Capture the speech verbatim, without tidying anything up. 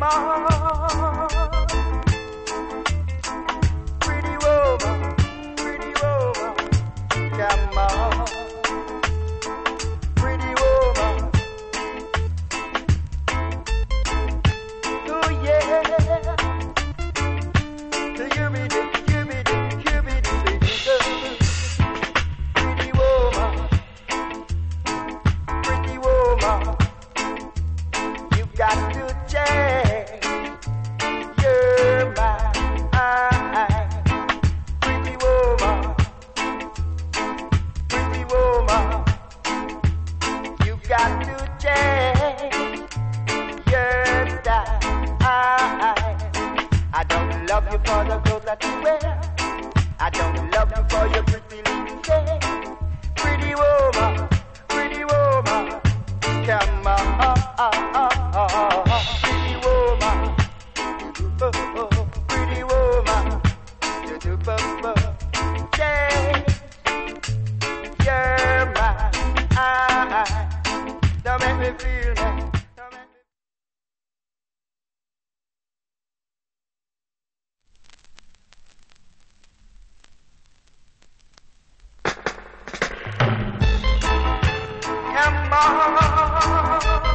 on, pretty woman, pretty woman, come on, pretty woman, oh yeah, do you be do, you be do, you be do, pretty woman, pretty woman, you got to change. You're my pretty woman, pretty woman. You got to change your style. I don't love you for the clothes that you wear. I don't love you for your pretty little face. Pretty woman, pretty woman, come on. Pretty woman, oh, oh, pretty woman, you do bubble, change your mind. Don't make me feel that. Come on.